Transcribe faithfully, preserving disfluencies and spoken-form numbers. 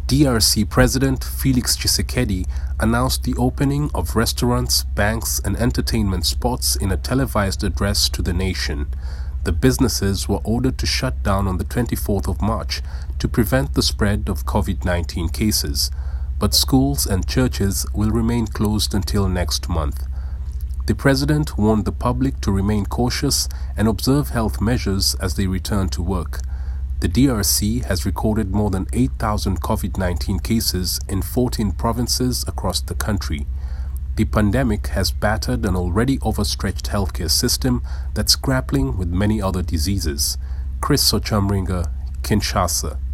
D R C President Felix Tshisekedi announced the opening of restaurants, banks and entertainment spots in a televised address to the nation. The businesses were ordered to shut down on the twenty-fourth of March to prevent the spread of COVID nineteen cases, but schools and churches will remain closed until next month. The president warned the public to remain cautious and observe health measures as they return to work. The D R C has recorded more than eight thousand COVID nineteen cases in fourteen provinces across the country. The pandemic has battered an already overstretched healthcare system that's grappling with many other diseases. Chris Sochamringa, Kinshasa.